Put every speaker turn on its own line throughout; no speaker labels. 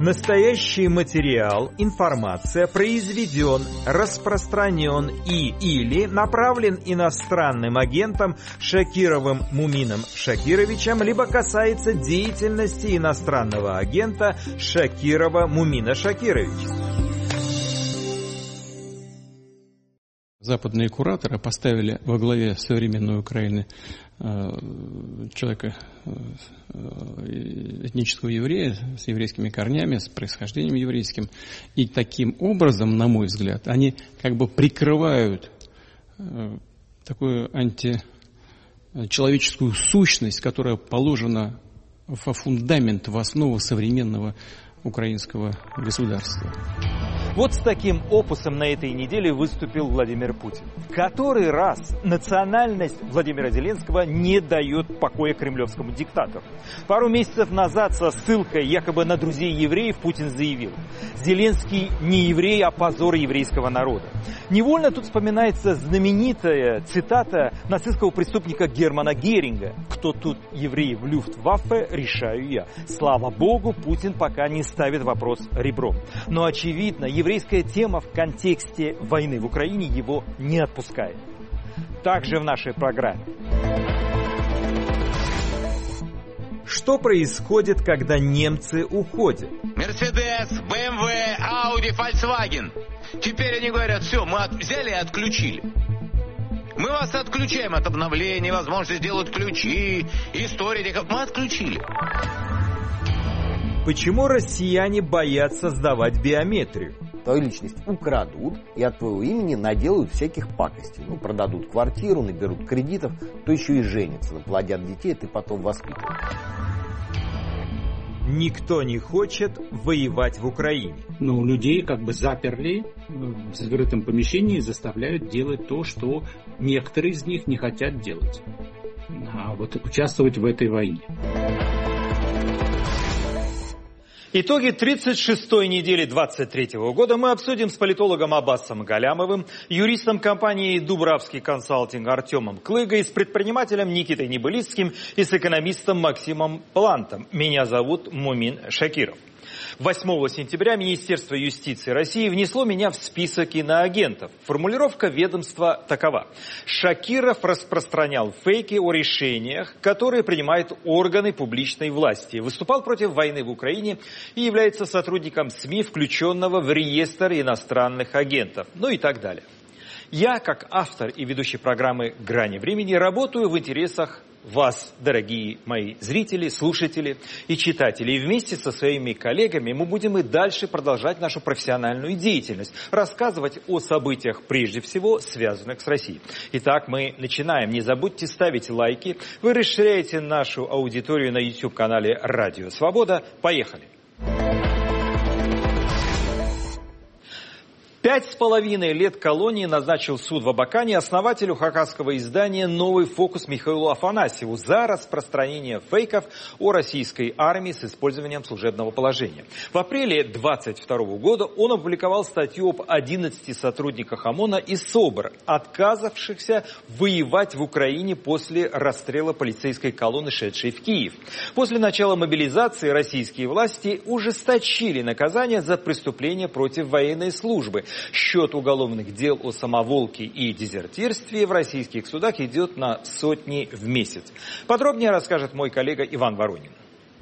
Настоящий материал, информация произведен, распространен или направлен иностранным агентом Шакировым Мумином Шакировичем, либо касается деятельности иностранного агента Шакирова Мумина Шакировича.
Западные кураторы поставили во главе современной Украины человека, этнического еврея с еврейскими корнями, с происхождением еврейским. И таким образом, на мой взгляд, они как бы прикрывают такую античеловеческую сущность, которая положена во фундамент, в основу современного украинского государства.
Вот с таким опусом на этой неделе выступил Владимир Путин. Который раз национальность Владимира Зеленского не дает покоя кремлевскому диктатору. Пару месяцев назад со ссылкой якобы на друзей евреев Путин заявил: Зеленский не еврей, а позор еврейского народа. Невольно тут вспоминается знаменитая цитата нацистского преступника Германа Геринга: «Кто тут еврей в Люфтваффе, решаю я». Слава богу, Путин пока не ставит вопрос ребром. Но очевидно, еврейская тема в контексте войны в Украине его не отпускает. Также в нашей программе. Что происходит, когда немцы уходят?
Мерседес, БМВ, Ауди, Фольксваген. Теперь они говорят: все, мы взяли и отключили. Мы вас отключаем от обновления, возможности сделать ключи, истории. Мы отключили.
Почему россияне боятся сдавать биометрию?
Твою личность украдут и от твоего имени наделают всяких пакостей. Продадут квартиру, наберут кредитов, то еще и женятся, наплодят детей, ты потом воспитываешь.
Никто не хочет воевать в Украине.
Людей как бы заперли в закрытом помещении и заставляют делать то, что некоторые из них не хотят делать. А вот участвовать в этой войне.
Итоги 36-й недели 23-го года мы обсудим с политологом Аббасом Галямовым, юристом компании «Дубравский консалтинг» Артемом Клыгой, с предпринимателем Никитой Небылицким и с экономистом Максимом Плантом. Меня зовут Мумин Шакиров. 8 сентября Министерство юстиции России внесло меня в список иноагентов. Формулировка ведомства такова: Шакиров распространял фейки о решениях, которые принимают органы публичной власти, выступал против войны в Украине и является сотрудником СМИ, включенного в реестр иностранных агентов, и так далее. Я, как автор и ведущий программы «Грани времени», работаю в интересах вас, дорогие мои зрители, слушатели и читатели. И вместе со своими коллегами мы будем и дальше продолжать нашу профессиональную деятельность, рассказывать о событиях, прежде всего, связанных с Россией. Итак, мы начинаем. Не забудьте ставить лайки. Вы расширяете нашу аудиторию на YouTube-канале «Радио Свобода». Поехали! 5,5 лет колонии назначил суд в Абакане основателю хакасского издания «Новый фокус» Михаилу Афанасьеву за распространение фейков о российской армии с использованием служебного положения. В апреле 2022 года он опубликовал статью об 11 сотрудниках ОМОНа и СОБР, отказавшихся воевать в Украине после расстрела полицейской колонны, шедшей в Киев. После начала мобилизации российские власти ужесточили наказание за преступления против военной службы. Счет уголовных дел о самоволке и дезертирстве в российских судах идет на сотни в месяц. Подробнее расскажет мой коллега Иван Воронин.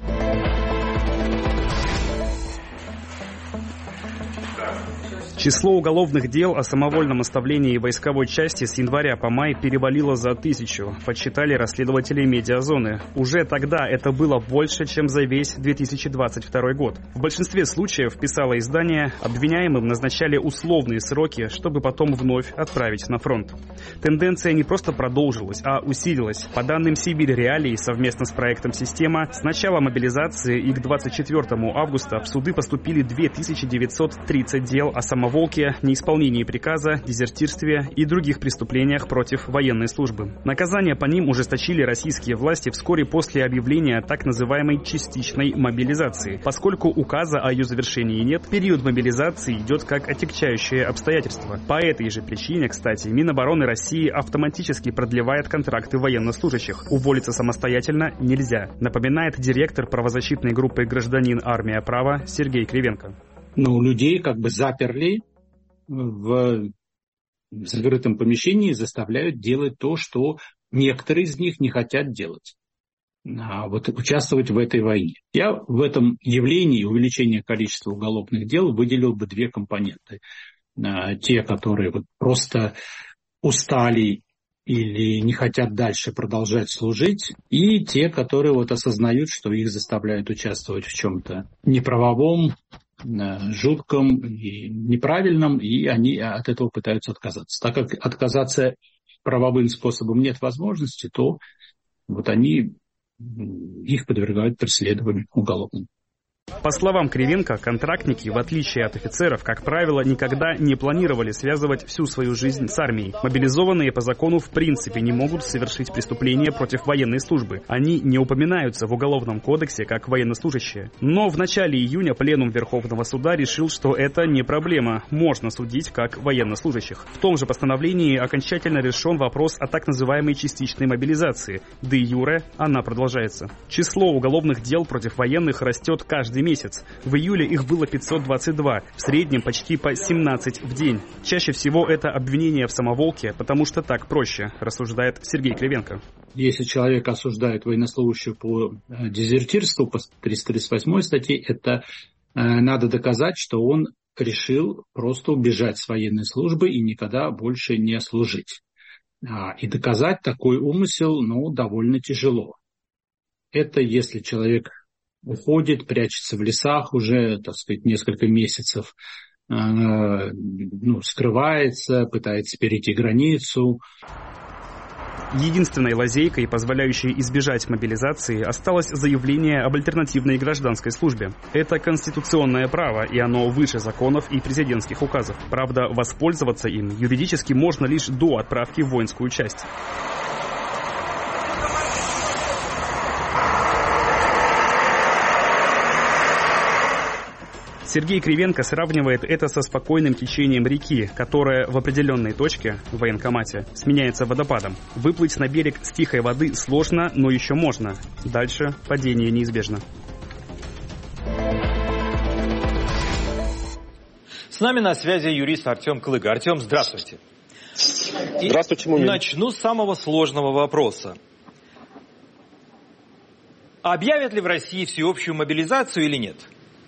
Число уголовных дел о самовольном оставлении войсковой части с января по май перевалило за 1000, подсчитали расследователи «Медиазоны». Уже тогда это было больше, чем за весь 2022 год. В большинстве случаев, писало издание, обвиняемым назначали условные сроки, чтобы потом вновь отправить на фронт. Тенденция не просто продолжилась, а усилилась. По данным Сибирь Реалий, совместно с проектом «Система», с начала мобилизации и к 24 августа в суды поступили 2930 дел о самовольном самоволке, неисполнении приказа, дезертирстве и других преступлениях против военной службы. Наказания по ним ужесточили российские власти вскоре после объявления так называемой частичной мобилизации. Поскольку указа о ее завершении нет, период мобилизации идет как отягчающее обстоятельство. По этой же причине, кстати, Минобороны России автоматически продлевает контракты военнослужащих. Уволиться самостоятельно нельзя, напоминает директор правозащитной группы «Гражданин. Армия. Право» Сергей Кривенко.
Но людей как бы заперли в закрытом помещении, заставляют делать то, что некоторые из них не хотят делать. Вот участвовать в этой войне. Я в этом явлении увеличения количества уголовных дел выделил бы две компоненты. Те, которые вот просто устали или не хотят дальше продолжать служить, и те, которые вот осознают, что их заставляют участвовать в чем-то неправовом, жутком и неправильном, и они от этого пытаются отказаться. Так как отказаться правовым способом нет возможности, то вот они их подвергают преследованию уголовным.
По словам Кривенко, контрактники, в отличие от офицеров, как правило, никогда не планировали связывать всю свою жизнь с армией. Мобилизованные по закону в принципе не могут совершить преступления против военной службы. Они не упоминаются в Уголовном кодексе как военнослужащие. Но в начале июня Пленум Верховного суда решил, что это не проблема. Можно судить как военнослужащих. В том же постановлении окончательно решен вопрос о так называемой частичной мобилизации. Де юре она продолжается. Число уголовных дел против военных растет каждый месяц. В июле их было 522, в среднем почти по 17 в день. Чаще всего это обвинение в самоволке, потому что так проще, рассуждает Сергей Кривенко.
Если человека осуждают военнослужащего по дезертирству, по 338 статье, это надо доказать, что он решил просто убежать с военной службы и никогда больше не служить. И доказать такой умысел, довольно тяжело. Это если человек уходит, прячется в лесах уже, несколько месяцев, скрывается, пытается перейти границу.
Единственной лазейкой, позволяющей избежать мобилизации, осталось заявление об альтернативной гражданской службе. Это конституционное право, и оно выше законов и президентских указов. Правда, воспользоваться им юридически можно лишь до отправки в воинскую часть. Сергей Кривенко сравнивает это со спокойным течением реки, которая в определенной точке, в военкомате, сменяется водопадом. Выплыть на берег с тихой воды сложно, но еще можно. Дальше падение неизбежно.
С нами на связи юрист Артем Клыга. Артем, здравствуйте.
Здравствуйте, Мумин.
Начну с самого сложного вопроса. Объявят ли в России всеобщую мобилизацию или нет?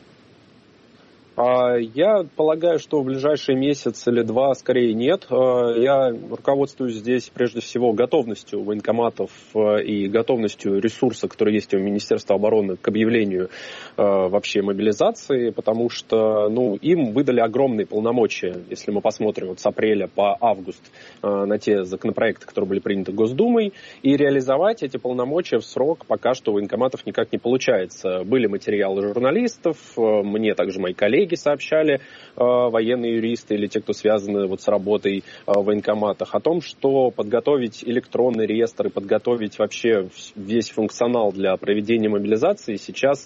Я полагаю, что в ближайший месяц или два скорее нет. Я руководствуюсь здесь прежде всего готовностью военкоматов и готовностью ресурса, который есть у Министерства обороны к объявлению вообще мобилизации, потому что им выдали огромные полномочия, если мы посмотрим с апреля по август на те законопроекты, которые были приняты Госдумой, и реализовать эти полномочия в срок пока что у военкоматов никак не получается. Были материалы журналистов, мне также мои коллеги сообщали, военные юристы или те, кто связаны с работой в военкоматах, о том, что подготовить электронный реестр и подготовить вообще весь функционал для проведения мобилизации сейчас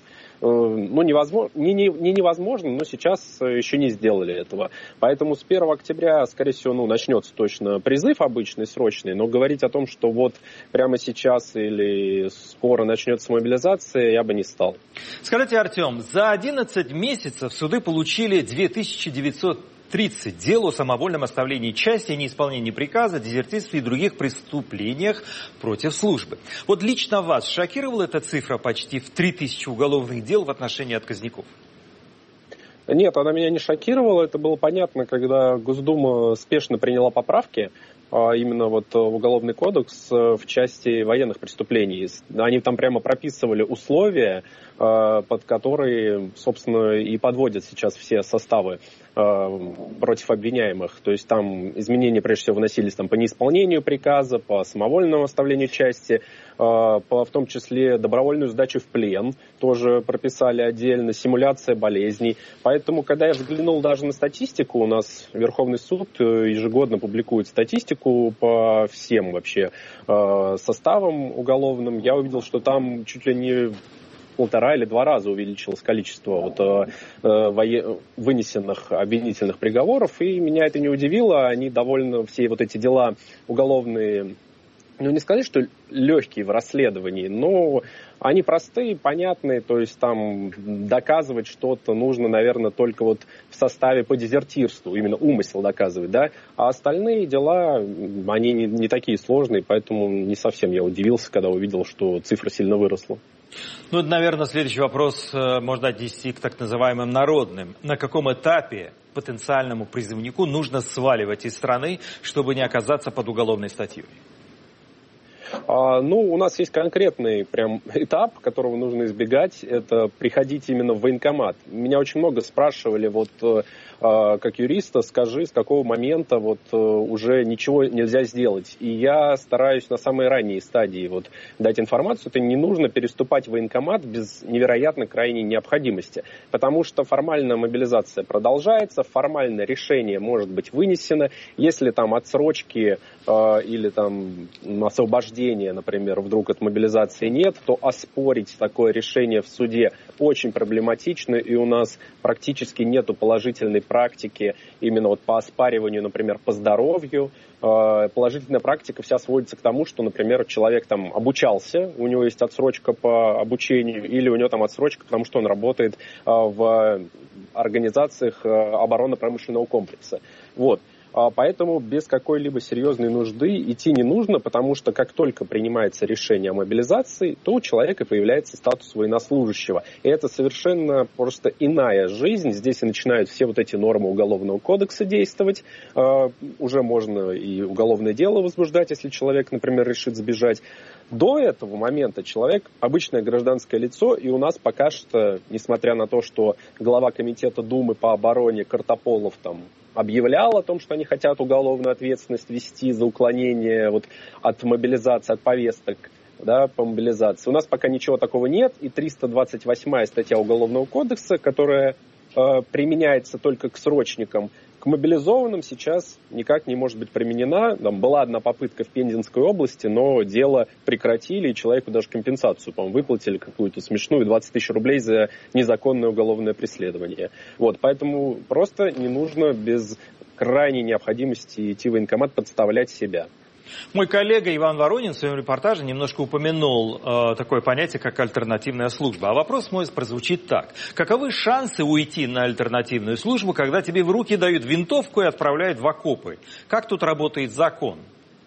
невозможно, но сейчас еще не сделали этого. Поэтому с 1 октября, скорее всего, начнется точно призыв обычный, срочный, но говорить о том, что прямо сейчас или скоро начнется мобилизация, я бы не стал.
Скажите, Артем, за 11 месяцев суды получили 2930 дел о самовольном оставлении части, неисполнении приказа, дезертирстве и других преступлениях против службы. Лично вас шокировала эта цифра почти в 3000 уголовных дел в отношении отказников?
Нет, она меня не шокировала. Это было понятно, когда Госдума спешно приняла поправки именно в Уголовный кодекс в части военных преступлений. Они там прямо прописывали условия под которые, собственно, и подводят сейчас все составы против обвиняемых. То есть там изменения, прежде всего, вносились там, по неисполнению приказа, по самовольному оставлению части, в том числе добровольную сдачу в плен, тоже прописали отдельно, симуляция болезней. Поэтому, когда я взглянул даже на статистику, у нас Верховный суд ежегодно публикует статистику по всем вообще составам уголовным, я увидел, что там чуть ли не 1,5 или 2 раза увеличилось количество вынесенных обвинительных приговоров, и меня это не удивило. Они довольно, все вот эти дела уголовные, не сказать, что легкие в расследовании, но они простые, понятные, то есть там доказывать что-то нужно, наверное, только вот в составе по дезертирству, именно умысел доказывать, да, а остальные дела, они не такие сложные, поэтому не совсем я удивился, когда увидел, что цифра сильно выросла.
Ну, наверное, следующий вопрос можно отнести к так называемым народным. На каком этапе потенциальному призывнику нужно сваливать из страны, чтобы не оказаться под уголовной статьей?
У нас есть конкретный прям этап, которого нужно избегать, это приходить именно в военкомат. Меня очень много спрашивали, как юриста, скажи, с какого момента уже ничего нельзя сделать. И я стараюсь на самой ранней стадии дать информацию, это не нужно переступать в военкомат без невероятно крайней необходимости. Потому что формальная мобилизация продолжается, формальное решение может быть вынесено. Если там отсрочки или там освобождения, например, вдруг от мобилизации нет, то оспорить такое решение в суде очень проблематично, и у нас практически нету положительной практики именно по оспариванию, например, по здоровью. Положительная практика вся сводится к тому, что, например, человек там обучался, у него есть отсрочка по обучению, или у него там отсрочка, потому что он работает в организациях оборонно-промышленного комплекса. Поэтому без какой-либо серьезной нужды идти не нужно, потому что как только принимается решение о мобилизации, то у человека появляется статус военнослужащего. И это совершенно просто иная жизнь. Здесь и начинают все эти нормы Уголовного кодекса действовать. Уже можно и уголовное дело возбуждать, если человек, например, решит сбежать. До этого момента человек обычное гражданское лицо, и у нас пока что, несмотря на то, что глава комитета Думы по обороне Картополов объявлял о том, что они хотят уголовную ответственность ввести за уклонение от мобилизации, от повесток по мобилизации. У нас пока ничего такого нет, и 328-я статья Уголовного кодекса, которая применяется только к срочникам, к мобилизованным сейчас никак не может быть применена. Была одна попытка в Пензенской области, но дело прекратили, и человеку даже компенсацию, выплатили какую-то смешную, 20 тысяч рублей за незаконное уголовное преследование. Поэтому просто не нужно без крайней необходимости идти в военкомат, подставлять себя.
Мой коллега Иван Воронин в своем репортаже немножко упомянул такое понятие, как альтернативная служба. А вопрос мой прозвучит так. Каковы шансы уйти на альтернативную службу, когда тебе в руки дают винтовку и отправляют в окопы? Как тут работает закон?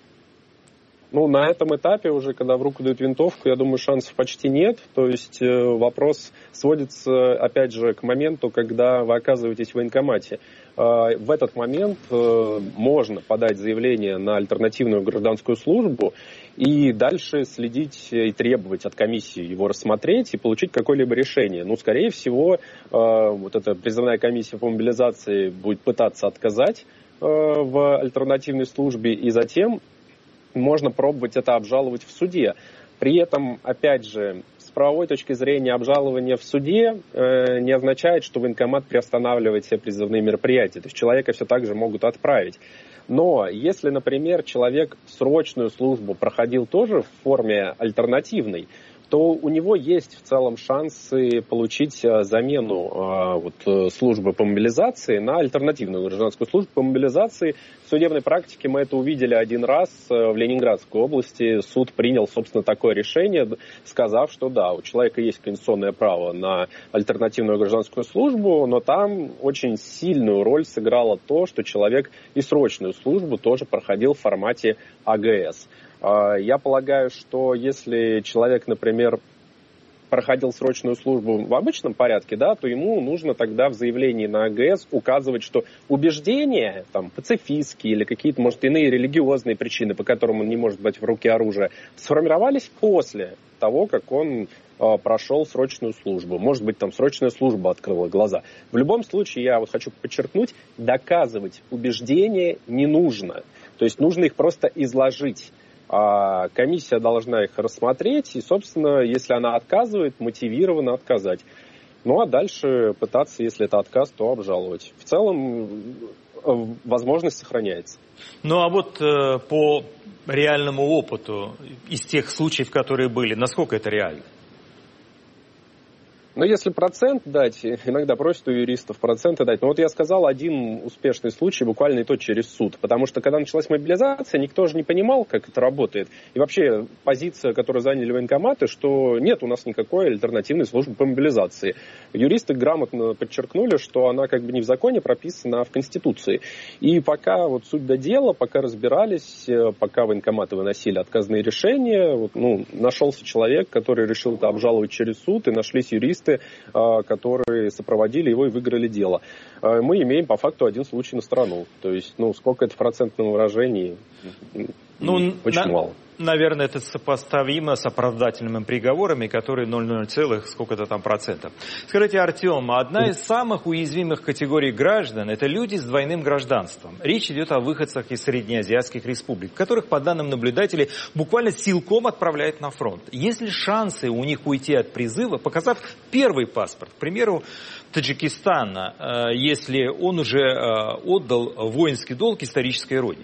На этом этапе уже, когда в руку дают винтовку, я думаю, шансов почти нет. То есть вопрос сводится, опять же, к моменту, когда вы оказываетесь в военкомате. В этот момент можно подать заявление на альтернативную гражданскую службу и дальше следить и требовать от комиссии его рассмотреть и получить какое-либо решение. Скорее всего, эта призывная комиссия по мобилизации будет пытаться отказать в альтернативной службе, и затем можно пробовать это обжаловать в суде. При этом, опять же, с правовой точки зрения обжалование в суде не означает, что военкомат приостанавливает все призывные мероприятия. То есть человека все так же могут отправить. Но если, например, человек срочную службу проходил тоже в форме альтернативной, то у него есть в целом шансы получить замену службы по мобилизации на альтернативную гражданскую службу по мобилизации. В судебной практике мы это увидели один раз в Ленинградской области. Суд принял, собственно, такое решение, сказав, что да, у человека есть конституционное право на альтернативную гражданскую службу, но там очень сильную роль сыграло то, что человек и срочную службу тоже проходил в формате АГС. Я полагаю, что если человек, например, проходил срочную службу в обычном порядке, то ему нужно тогда в заявлении на АГС указывать, что убеждения, пацифистские или какие-то, может, иные религиозные причины, по которым он не может брать в руки оружие, сформировались после того, как он прошел срочную службу. Может быть, там срочная служба открыла глаза. В любом случае, я вот хочу подчеркнуть, доказывать убеждения не нужно. То есть нужно их просто изложить. А комиссия должна их рассмотреть и, собственно, если она отказывает, мотивированно отказать. Ну а дальше пытаться, если это отказ, то обжаловать. В целом возможность сохраняется.
Ну а вот по реальному опыту из тех случаев, которые были, насколько это реально?
Но если процент дать, иногда просят у юристов проценты дать. Но вот я сказал, один успешный случай, буквально и то через суд. Потому что когда началась мобилизация, никто же не понимал, как это работает. И вообще позиция, которую заняли военкоматы, что нет у нас никакой альтернативной службы по мобилизации. Юристы грамотно подчеркнули, что она как бы не в законе прописана, а в Конституции. И пока вот суть до дела, пока разбирались, пока военкоматы выносили отказные решения, вот, нашелся человек, который решил это обжаловать через суд, и нашлись юристы, которые сопроводили его и выиграли дело. Мы имеем по факту один случай на страну. То есть, сколько это в процентном выражении? Очень мало.
Наверное, это сопоставимо с оправдательными приговорами, которые 0,0 сколько-то там процентов. Скажите, Артем, одна из самых уязвимых категорий граждан – это люди с двойным гражданством. Речь идет о выходцах из среднеазиатских республик, которых, по данным наблюдателей, буквально силком отправляют на фронт. Есть ли шансы у них уйти от призыва, показав первый паспорт, к примеру, Таджикистана, если он уже отдал воинский долг исторической родине?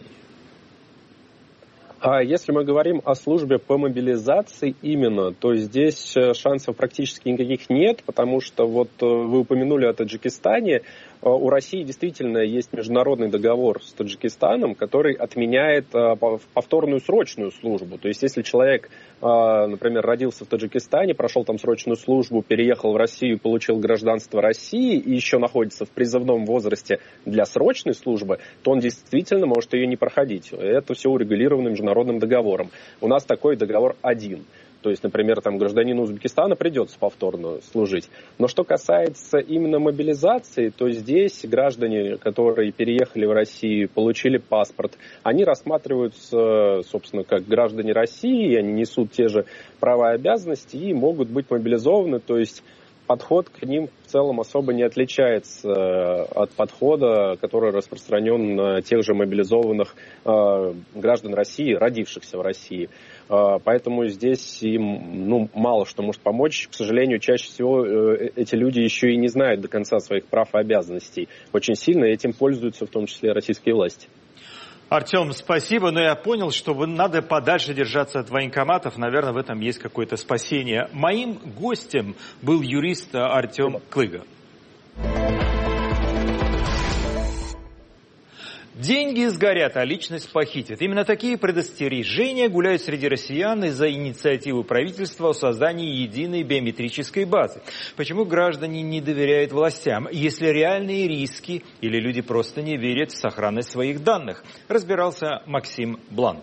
А если мы говорим о службе по мобилизации именно, то здесь шансов практически никаких нет, потому что вот вы упомянули о Таджикистане. У России действительно есть международный договор с Таджикистаном, который отменяет повторную срочную службу. То есть если человек, например, родился в Таджикистане, прошел там срочную службу, переехал в Россию, получил гражданство России и еще находится в призывном возрасте для срочной службы, то он действительно может ее не проходить. Это все урегулировано международным договором. У нас такой договор один. То есть, например, там гражданину Узбекистана придется повторно служить. Но что касается именно мобилизации, то здесь граждане, которые переехали в Россию, получили паспорт, они рассматриваются, собственно, как граждане России, они несут те же права и обязанности и могут быть мобилизованы. То есть подход к ним в целом особо не отличается от подхода, который распространен на тех же мобилизованных граждан России, родившихся в России. Поэтому здесь им мало что может помочь. К сожалению, чаще всего эти люди еще и не знают до конца своих прав и обязанностей. Очень сильно этим пользуются в том числе российские власти.
Артем, спасибо, но я понял, что надо подальше держаться от военкоматов. Наверное, в этом есть какое-то спасение. Моим гостем был юрист Артем Клыга. Деньги сгорят, а личность похитят. Именно такие предостережения гуляют среди россиян из-за инициативы правительства о создании единой биометрической базы. Почему граждане не доверяют властям, если реальные риски или люди просто не верят в сохранность своих данных? Разбирался Максим Блант.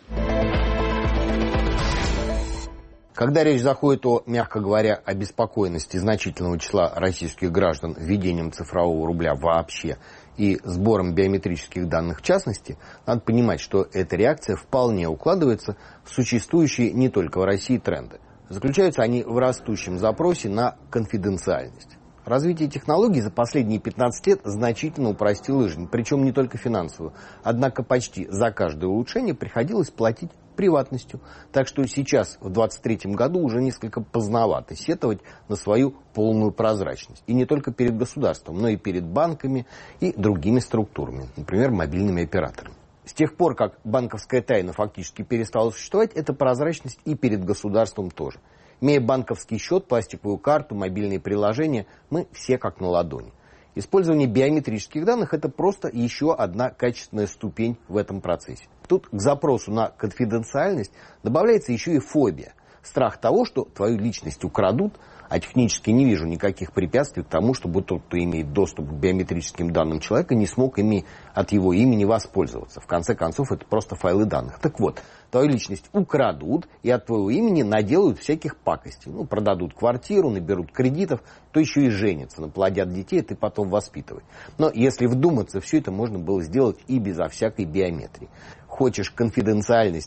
Когда речь заходит о, мягко говоря, обеспокоенности значительного числа российских граждан введением цифрового рубля вообще и сбором биометрических данных в частности, надо понимать, что эта реакция вполне укладывается в существующие не только в России тренды. Заключаются они в растущем запросе на конфиденциальность. Развитие технологий за последние 15 лет значительно упростило жизнь, причем не только финансовую. Однако почти за каждое улучшение приходилось платить приватностью. Так что сейчас, в 2023 году, уже несколько поздновато сетовать на свою полную прозрачность. И не только перед государством, но и перед банками и другими структурами, например, мобильными операторами. С тех пор, как банковская тайна фактически перестала существовать, эта прозрачность и перед государством тоже. Имея банковский счет, пластиковую карту, мобильные приложения, мы все как на ладони. Использование биометрических данных – это просто еще одна качественная ступень в этом процессе. Тут к запросу на конфиденциальность добавляется еще и фобия. Страх того, что твою личность украдут, а технически не вижу никаких препятствий к тому, чтобы тот, кто имеет доступ к биометрическим данным человека, не смог ими от его имени воспользоваться. В конце концов, это просто файлы данных. Так вот, твою личность украдут и от твоего имени наделают всяких пакостей. Продадут квартиру, наберут кредитов, то еще и женятся, наплодят детей, и ты потом воспитывай. Но если вдуматься, все это можно было сделать и безо всякой биометрии. Хочешь конфиденциальности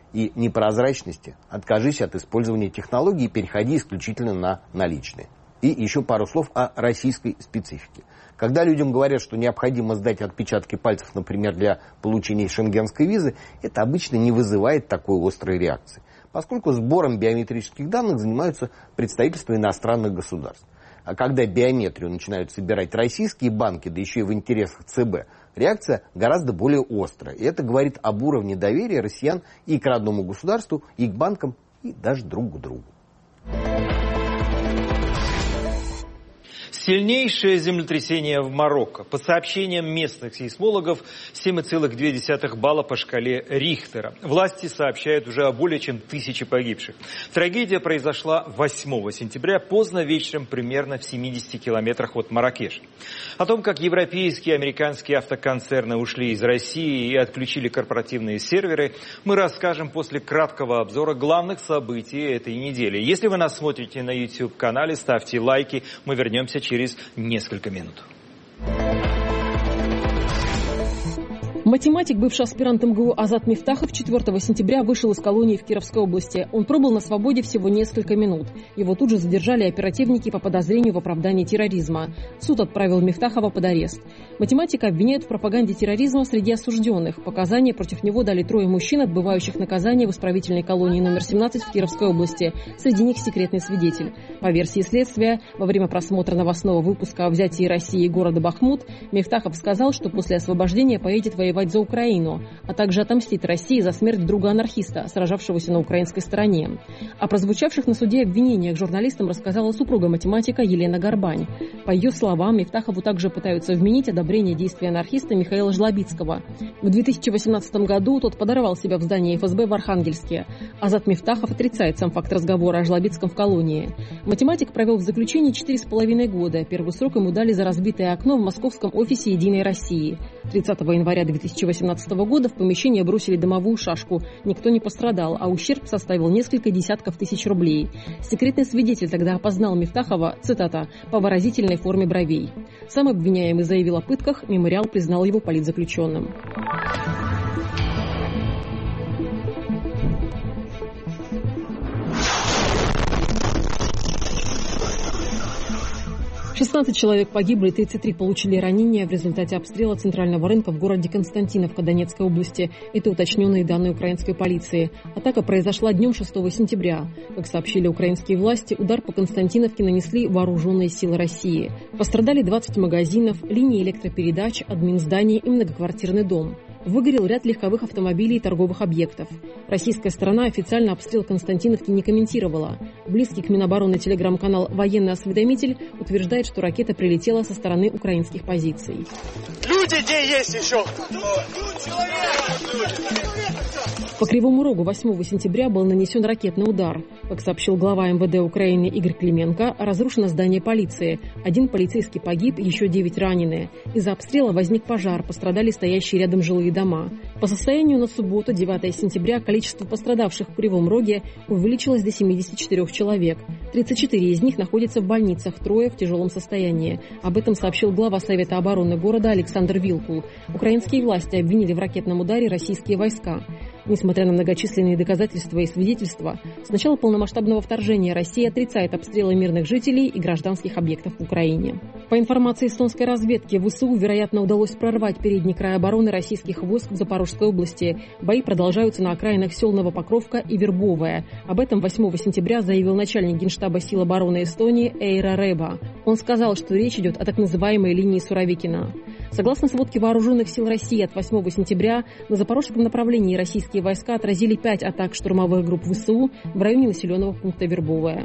и непрозрачности, откажись от использования технологий и переходи исключительно на наличные. И еще пару слов о российской специфике. Когда людям говорят, что необходимо сдать отпечатки пальцев, например, для получения шенгенской визы, это обычно не вызывает такой острой реакции, поскольку сбором биометрических данных занимаются представительства иностранных государств. А когда биометрию начинают собирать российские банки, да еще и в интересах ЦБ, реакция гораздо более острая. И это говорит об уровне доверия россиян и к родному государству, и к банкам, и даже друг к другу.
Сильнейшее землетрясение в Марокко. По сообщениям местных сейсмологов, 7,2 балла по шкале Рихтера. Власти сообщают уже о более чем 1000 погибших. Трагедия произошла 8 сентября, поздно вечером, примерно в 70 километрах от Марракеша. О том, как европейские и американские автоконцерны ушли из России и отключили корпоративные серверы, мы расскажем после краткого обзора главных событий этой недели. Если вы нас смотрите на YouTube-канале, ставьте лайки. Мы вернемся через несколько минут.
Математик, бывший аспирант МГУ Азат Мифтахов, 4 сентября вышел из колонии в Кировской области. Он пробыл на свободе всего несколько минут. Его тут же задержали оперативники по подозрению в оправдании терроризма. Суд отправил Мифтахова под арест. Математика обвиняют в пропаганде терроризма среди осужденных. Показания против него дали 3 мужчин, отбывающих наказание в исправительной колонии номер 17 в Кировской области. Среди них секретный свидетель. По версии следствия, во время просмотра новостного выпуска о взятии России города Бахмут, Мифтахов сказал, что после освобождения поедет воевать за Украину, а также отомстит России за смерть друга-анархиста, сражавшегося на украинской стороне. О прозвучавших на суде обвинениях журналистам рассказала супруга математика Елена Горбань. По ее словам, Мифтахову также пытаются вменить одобрение действий анархиста Михаила Жлобицкого. В 2018 году тот подорвал себя в здании ФСБ в Архангельске. Азат Мифтахов отрицает сам факт разговора о Жлобицком в колонии. Математик провел в заключении 4,5 года. Первый срок ему дали за разбитое окно в московском офисе «Единой России». 30 января 2018 года в помещение бросили дымовую шашку. Никто не пострадал, а ущерб составил несколько десятков тысяч рублей. Секретный свидетель тогда опознал Мифтахова, цитата, по выразительной форме бровей. Сам обвиняемый заявил о пытках, мемориал признал его политзаключенным. 16 человек погибли, 33 получили ранения в результате обстрела центрального рынка в городе Константиновка Донецкой области. Это уточненные данные украинской полиции. Атака произошла днем 6 сентября. Как сообщили украинские власти, удар по Константиновке нанесли вооруженные силы России. Пострадали 20 магазинов, линии электропередач, админзданий и многоквартирный дом. Выгорел ряд легковых автомобилей и торговых объектов. Российская сторона официально обстрел Константиновки не комментировала. Близкий к Минобороны телеграм-канал «Военный осведомитель» утверждает, что ракета прилетела со стороны украинских позиций.
Люди где есть еще?
По Кривому Рогу 8 сентября был нанесен ракетный удар. Как сообщил глава МВД Украины Игорь Клименко, разрушено здание полиции. 1 полицейский погиб, еще 9 ранены. Из-за обстрела возник пожар, пострадали стоящие рядом жилые дома. По состоянию на субботу, 9 сентября, количество пострадавших в Кривом Роге увеличилось до 74 человек. 34 из них находятся в больницах, 3 в тяжелом состоянии. Об этом сообщил глава Совета обороны города Александр Вилкул. Украинские власти обвинили в ракетном ударе российские войска. Несмотря на многочисленные доказательства и свидетельства, с начала полномасштабного вторжения Россия отрицает обстрелы мирных жителей и гражданских объектов в Украине. По информации эстонской разведки, ВСУ, вероятно, удалось прорвать передний край обороны российских войск в Запорожской области. Бои продолжаются на окраинах сел Новопокровка и Вербовая. Об этом 8 сентября заявил начальник Генштаба сил обороны Эстонии Эйра Реба. Он сказал, что речь идет о так называемой линии Суровикина. Согласно сводке вооруженных сил России от 8 сентября, на запорожском направлении российские войска отразили 5 атак штурмовых групп ВСУ в районе населенного пункта Вербовая.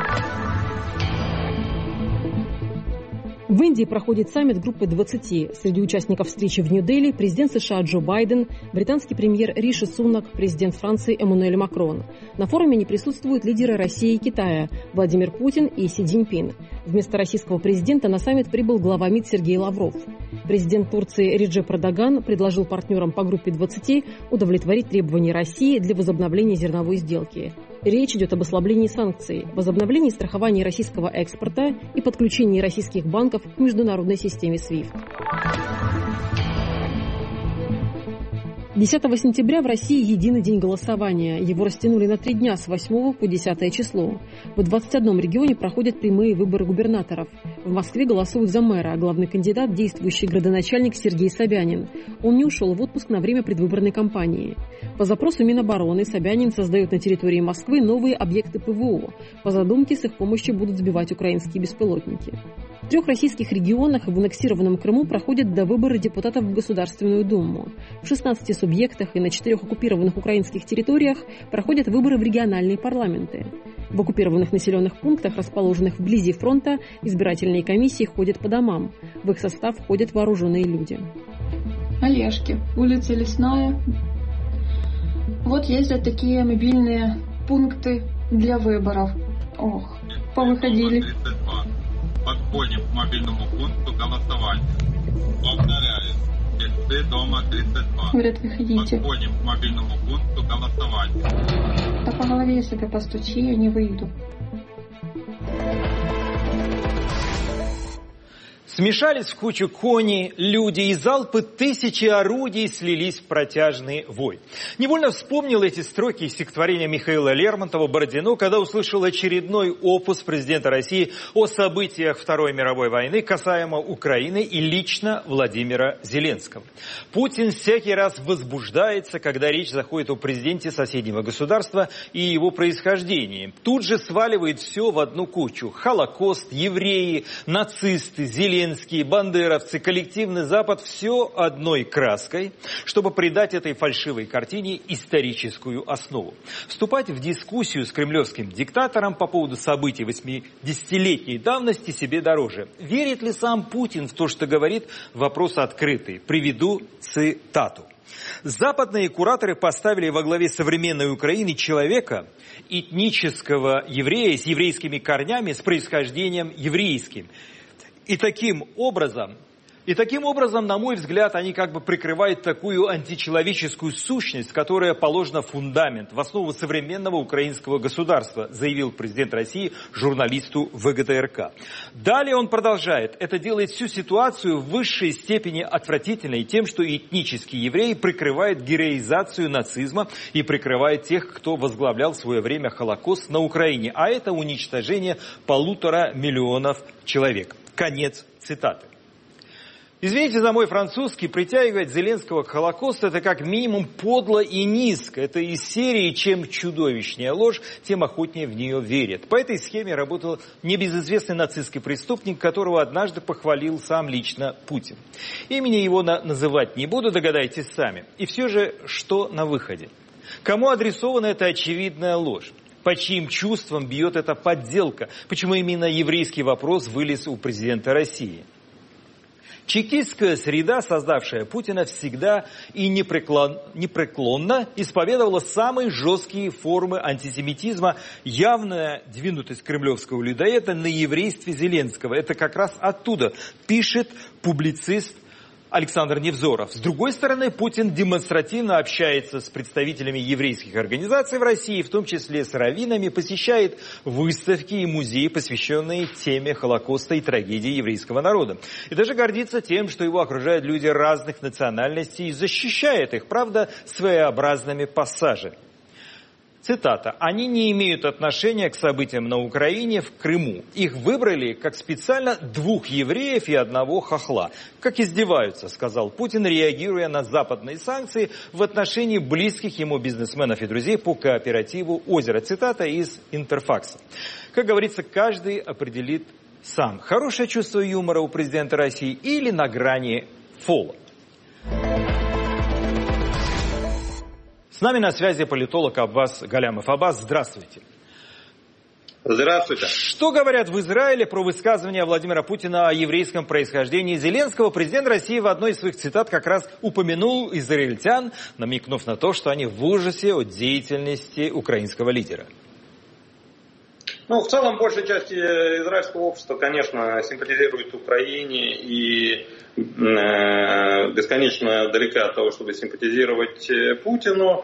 В Индии проходит саммит группы 20. Среди участников встречи в Нью-Дели президент США Джо Байден, британский премьер Риши Сунак, президент Франции Эммануэль Макрон. На форуме не присутствуют лидеры России и Китая Владимир Путин и Си Цзиньпин. Вместо российского президента на саммит прибыл глава МИД Сергей Лавров. Президент Турции Реджеп Эрдоган предложил партнерам по группе 20 удовлетворить требования России для возобновления зерновой сделки. Речь идет об ослаблении санкций, возобновлении страхования российского экспорта и подключении российских банков к международной системе SWIFT. 10 сентября в России единый день голосования. Его растянули на 3 дня с 8 по 10 число. В 21 регионе проходят прямые выборы губернаторов. В Москве голосуют за мэра, а главный кандидат – действующий градоначальник Сергей Собянин. Он не ушел в отпуск на время предвыборной кампании. По запросу Минобороны Собянин создает на территории Москвы новые объекты ПВО. По задумке, с их помощью будут сбивать украинские беспилотники. В 3 российских регионах и в аннексированном Крыму проходят довыборы депутатов в Государственную Думу. В 16 субъектах и на 4 оккупированных украинских территориях проходят выборы в региональные парламенты. В оккупированных населенных пунктах, расположенных вблизи фронта, избирательные комиссии ходят по домам. В их состав входят вооруженные люди.
Олежки, улица Лесная. Вот ездят такие мобильные пункты для выборов. Ох, повыходили.
Подходим к мобильному пункту голосования. Повторяю. Ты дома 32.
Говорят, выходите.
Подходим к мобильному пункту голосования.
Да по голове себе постучи, я не выйду.
Смешались в кучу кони, люди, и залпы тысячи орудий слились в протяжный вой. Невольно вспомнил эти строки из стихотворения Михаила Лермонтова-Бородино, когда услышал очередной опус президента России о событиях Второй мировой войны касаемо Украины и лично Владимира Зеленского. Путин всякий раз возбуждается, когда речь заходит о президенте соседнего государства и его происхождении. Тут же сваливает все в одну кучу. Холокост, евреи, нацисты, Зеленский, бандеровцы, коллективный Запад – все одной краской, чтобы придать этой фальшивой картине историческую основу. Вступать в дискуссию с кремлевским диктатором по поводу событий 80-летней давности себе дороже. Верит ли сам Путин в то, что говорит, вопрос открытый. Приведу цитату. Западные кураторы поставили во главе современной Украины человека, этнического еврея с еврейскими корнями, с происхождением еврейским. И таким образом, на мой взгляд, они как бы прикрывают такую античеловеческую сущность, которая положена в фундамент, в основу современного украинского государства, заявил президент России журналисту ВГТРК. Далее он продолжает. Это делает всю ситуацию в высшей степени отвратительной тем, что этнические евреи прикрывают героизацию нацизма и прикрывают тех, кто возглавлял в свое время Холокост на Украине. А это уничтожение 1,5 миллиона человек. Конец цитаты. Извините за мой французский, притягивать Зеленского к Холокосту – это как минимум подло и низко. Это из серии «Чем чудовищнее ложь, тем охотнее в нее верят». По этой схеме работал небезызвестный нацистский преступник, которого однажды похвалил сам лично Путин. Имени его называть не буду, догадайтесь сами. И все же, что на выходе? Кому адресована эта очевидная ложь? По чьим чувствам бьет эта подделка? Почему именно еврейский вопрос вылез у президента России? Чекистская среда, создавшая Путина, всегда и непреклонно исповедовала самые жесткие формы антисемитизма, явная двинутость кремлевского людоеда на еврействе Зеленского. Это как раз оттуда пишет публицист Александр Невзоров. С другой стороны, Путин демонстративно общается с представителями еврейских организаций в России, в том числе с раввинами, посещает выставки и музеи, посвященные теме Холокоста и трагедии еврейского народа. И даже гордится тем, что его окружают люди разных национальностей и защищает их, правда, своеобразными пассажами. Цитата. «Они не имеют отношения к событиям на Украине, в Крыму. Их выбрали как специально 2 евреев и 1 хохла. Как издеваются», сказал Путин, реагируя на западные санкции в отношении близких ему бизнесменов и друзей по кооперативу «Озеро». Цитата из Интерфакса. Как говорится, каждый определит сам, хорошее чувство юмора у президента России или на грани фола. С нами на связи политолог Аббас Галямов. Аббас, здравствуйте.
Здравствуйте.
Что говорят в Израиле про высказывания Владимира Путина о еврейском происхождении Зеленского? Президент России в одной из своих цитат как раз упомянул израильтян, намекнув на то, что они в ужасе от деятельности украинского лидера.
В целом, большая часть израильского общества, конечно, симпатизирует Украине и бесконечно далека от того, чтобы симпатизировать Путину.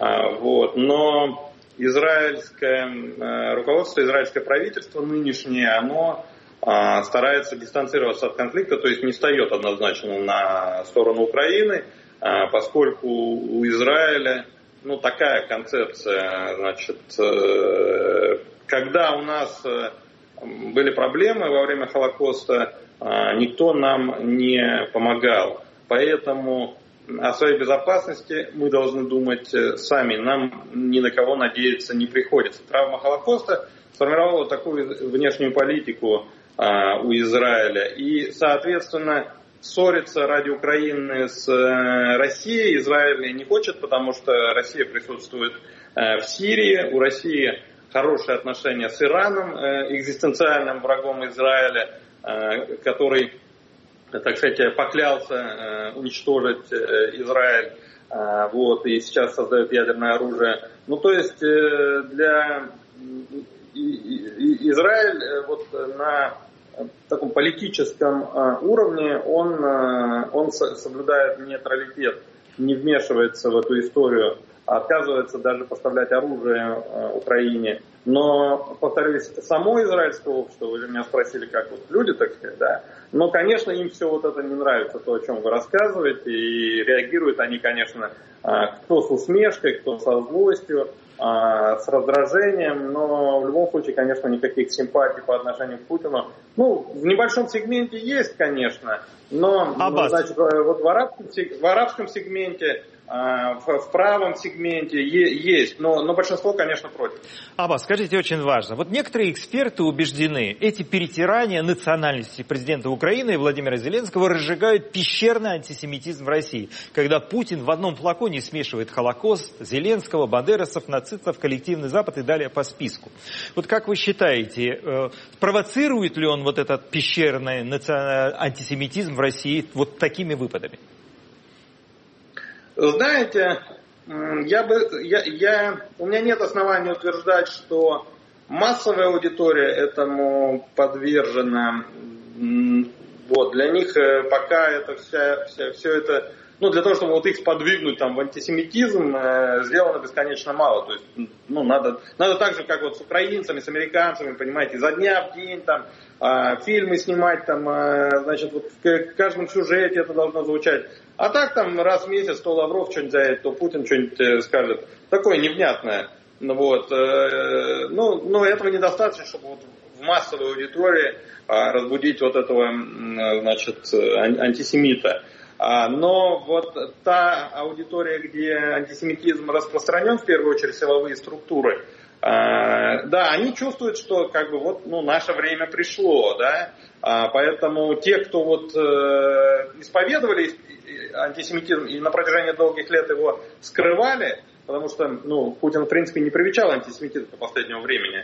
Но израильское руководство, израильское правительство нынешнее, оно старается дистанцироваться от конфликта, то есть не встает однозначно на сторону Украины,
поскольку у Израиля такая концепция, значит, когда у нас были проблемы во время Холокоста, никто нам не помогал. Поэтому о своей безопасности мы должны думать сами. Нам ни на кого надеяться не приходится. Травма Холокоста сформировала такую внешнюю политику у Израиля. И, соответственно, ссориться ради Украины с Россией Израиль не хочет, потому что Россия присутствует в Сирии. У России хорошие отношения с Ираном, экзистенциальным врагом Израиля, который, так сказать, поклялся уничтожить Израиль, и сейчас создает ядерное оружие. То есть для Израиль на таком политическом уровне он соблюдает нейтралитет, не вмешивается в эту историю, отказывается даже поставлять оружие Украине. Но, повторюсь, само израильское общество, вы же меня спросили, как люди, так сказать, да. Но, конечно, им все это не нравится, то, о чем вы рассказываете, и реагируют они, конечно, кто с усмешкой, кто со злостью, с раздражением, но в любом случае, конечно, никаких симпатий по отношению к Путину. В небольшом сегменте есть, конечно, но значит, вот в арабском сегменте, в правом сегменте есть, но большинство, конечно, против.
Аббас, скажите, очень важно. Вот некоторые эксперты убеждены, эти перетирания национальности президента Украины Владимира Зеленского разжигают пещерный антисемитизм в России, когда Путин в одном флаконе смешивает Холокост, Зеленского, бандерасов, нацистов, коллективный Запад и далее по списку. Вот как вы считаете, провоцирует ли он вот этот пещерный антисемитизм в России вот такими выпадами?
Знаете, у меня нет оснований утверждать, что массовая аудитория этому подвержена. Для них пока это все это, для того, чтобы их сподвигнуть в антисемитизм, сделано бесконечно мало. То есть, надо так же, как с украинцами, с американцами, понимаете, изо дня в день фильмы снимать, значит, в каждом сюжете это должно звучать. А так раз в месяц то Лавров что-нибудь заявит, то Путин что-нибудь скажет. Такое невнятное. Но этого недостаточно, чтобы в массовой аудитории разбудить этого, значит, антисемита. Но та аудитория, где антисемитизм распространен, в первую очередь силовые структуры, они чувствуют, что наше время пришло, да. Поэтому те, кто исповедовали антисемитизм и на протяжении долгих лет его скрывали, потому что Путин, в принципе, не привечал антисемитизм до последнего времени.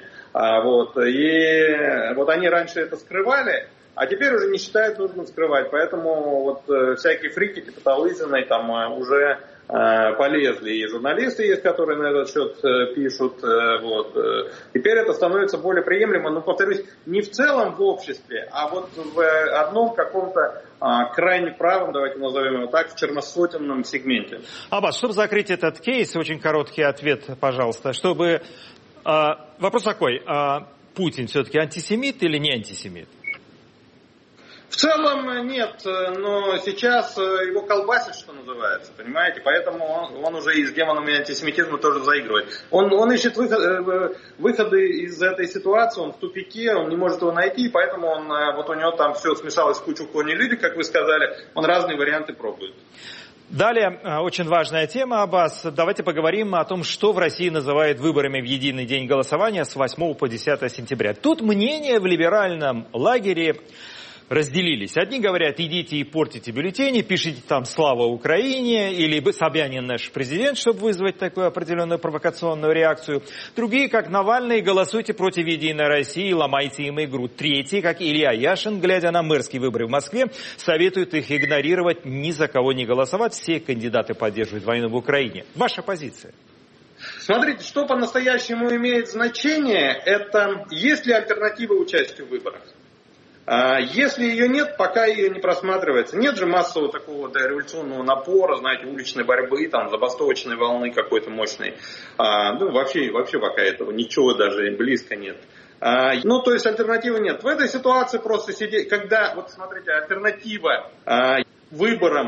И они раньше это скрывали, а теперь уже не считают нужным скрывать. Поэтому всякие фрики типа Талызиной уже полезли. И журналисты есть, которые на этот счет пишут. Теперь это становится более приемлемо, но, повторюсь, не в целом в обществе, а в одном каком-то крайне правом, давайте назовем его так, в черносотенном сегменте.
Аббас, чтобы закрыть этот кейс, очень короткий ответ, пожалуйста. Вопрос такой, Путин все-таки антисемит или не антисемит?
В целом нет, но сейчас его колбасит, что называется, понимаете, поэтому он уже и с демонами антисемитизма тоже заигрывает. Он ищет выходы из этой ситуации, он в тупике, он не может его найти, поэтому у него там все смешалось в кучу кони-люди, как вы сказали, он разные варианты пробует.
Далее, очень важная тема, Аббас. Давайте поговорим о том, что в России называют выборами в единый день голосования с 8 по 10 сентября. Тут мнения в либеральном лагере разделились. Одни говорят, идите и портите бюллетени, пишите там «Слава Украине» или «Собянин наш президент», чтобы вызвать такую определенную провокационную реакцию. Другие, как Навальный, голосуйте против «Единой России», ломайте им игру. Третьи, как Илья Яшин, глядя на мэрские выборы в Москве, советуют их игнорировать, ни за кого не голосовать. Все кандидаты поддерживают войну в Украине. Ваша позиция?
Смотрите, что по-настоящему имеет значение, это есть ли альтернатива участию в выборах. Если ее нет, пока ее не просматривается. Нет же массового такого революционного напора, знаете, уличной борьбы, забастовочной волны какой-то мощной. Вообще пока этого ничего даже близко нет. То есть альтернативы нет. В этой ситуации просто сидеть, когда, смотрите, альтернатива выборам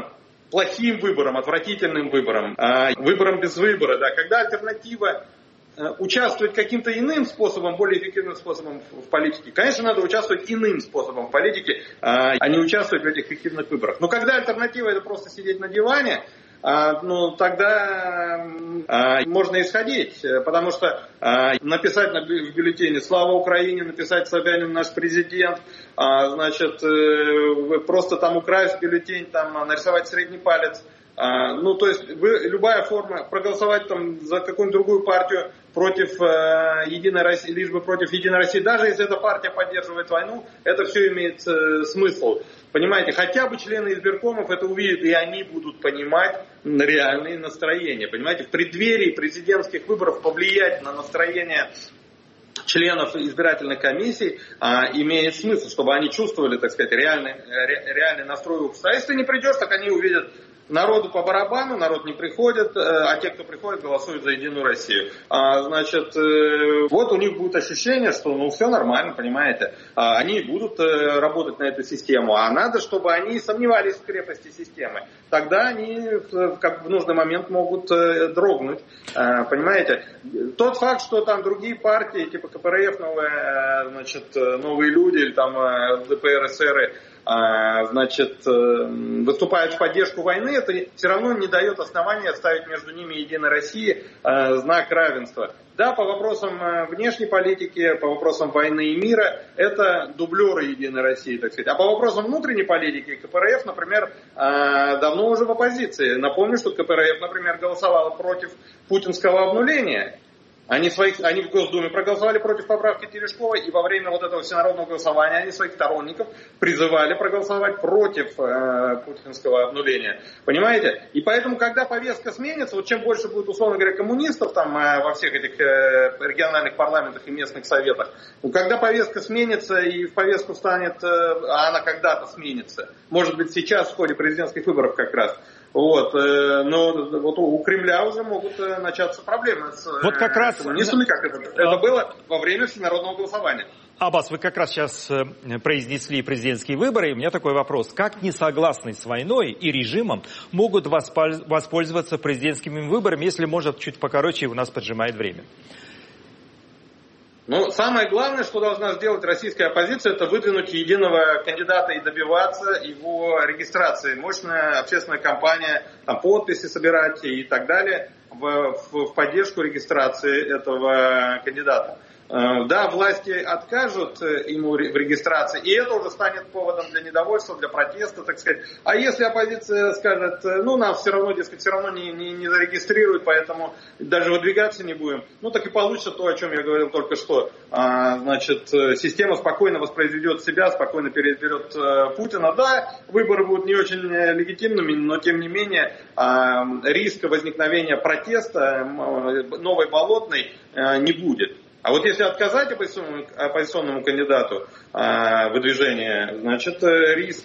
плохим выбором, отвратительным выбором, выбором без выбора, да, когда альтернатива участвовать каким-то иным способом, более эффективным способом в политике. Конечно, надо участвовать иным способом в политике, а не участвовать в этих фиктивных выборах. Но когда альтернатива это просто сидеть на диване, ну, тогда можно исходить, потому что написать в бюллетене «Слава Украине», написать «Собянин наш президент», значит, просто там украсть бюллетень, там нарисовать средний палец. Ну, то есть любая форма, проголосовать там за какую-нибудь другую партию против Единой России, лишь бы против Единой России, даже если эта партия поддерживает войну, это все имеет смысл. Понимаете, хотя бы члены избиркомов это увидят, и они будут понимать реальные настроения. Понимаете, в преддверии президентских выборов повлиять на настроение членов избирательных комиссий имеет смысл, чтобы они чувствовали, так сказать, реальный настрой общества. А если не придешь, так они увидят, народу по барабану, народ не приходит, а те, кто приходит, голосуют за Единую Россию. Значит, вот у них будет ощущение, что ну все нормально, понимаете, они будут работать на эту систему, а надо, чтобы они сомневались в крепости системы. Тогда они как в нужный момент могут дрогнуть, понимаете. Тот факт, что там другие партии, типа КПРФ, новые люди, или там ЛДПР, эсеры, значит, выступают в поддержку войны, это все равно не дает основания ставить между ними и Единой России знак равенства. Да, по вопросам внешней политики, по вопросам войны и мира, это дублеры Единой России, так сказать. А по вопросам внутренней политики, КПРФ, например, давно уже в оппозиции. Напомню, что КПРФ, например, голосовала против путинского обнуления. Они в Госдуме проголосовали против поправки Терешковой, и во время вот этого всенародного голосования они своих сторонников призывали проголосовать против путинского обнуления. Понимаете? И поэтому, когда повестка сменится, вот чем больше будет, условно говоря, коммунистов там во всех этих региональных парламентах и местных советах, когда повестка сменится и в повестку станет, а она когда-то сменится, может быть сейчас в ходе президентских выборов как раз, вот, но вот у Кремля уже могут начаться проблемы с коммунистами, как это было во время всенародного голосования.
Аббас, вы как раз сейчас произнесли президентские выборы, и у меня такой вопрос. Как несогласные с войной и режимом могут воспользоваться президентскими выборами, если, может, чуть покороче, у нас поджимает время?
Ну, самое главное, что должна сделать российская оппозиция, это выдвинуть единого кандидата и добиваться его регистрации. Мощная общественная кампания, там, подписи собирать и так далее в поддержку регистрации этого кандидата. Да, власти откажут ему в регистрации, и это уже станет поводом для недовольства, для протеста, так сказать. А если оппозиция скажет, ну, нас все равно, дескать, все равно не зарегистрируют, поэтому даже выдвигаться не будем, ну, так и получится то, о чем я говорил только что. Значит, система спокойно воспроизведет себя, спокойно переизберет Путина. Да, выборы будут не очень легитимными, но, тем не менее, риска возникновения протеста новой Болотной не будет. А вот если отказать оппозиционному кандидату выдвижения, значит, риск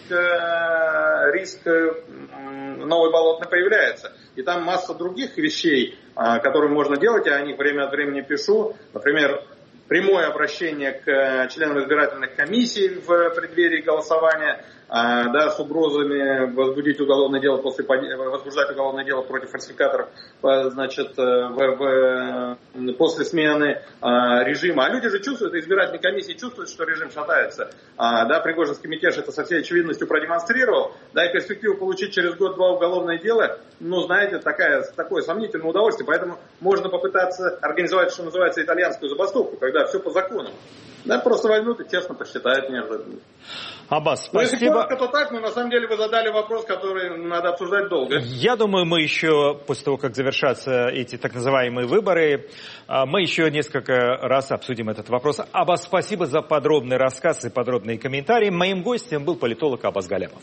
новой Болотной появляется. И там масса других вещей, которые можно делать, я о них время от времени пишу. Например, прямое обращение к членам избирательных комиссий в преддверии голосования, да, с угрозами возбудить уголовное дело возбуждать уголовное дело против фальсификаторов, значит, после смены режима. А люди же чувствуют, избирательные комиссии чувствуют, что режим шатается. Да, Пригожинский мятеж это со всей очевидностью продемонстрировал. Да, и перспективу получить через год-два уголовное дело, ну, знаете, такое сомнительное удовольствие. Поэтому можно попытаться организовать, что называется, итальянскую забастовку, когда все по закону. Да, просто возьмут и честно посчитают неожиданно.
Аббас, спасибо.
Но если коротко, то так, но на самом деле вы задали вопрос, который надо обсуждать долго.
Я думаю, мы еще, после того, как завершатся эти так называемые выборы, мы еще несколько раз обсудим этот вопрос. Аббас, спасибо за подробный рассказ и подробные комментарии. Моим гостем был политолог Аббас Галямов.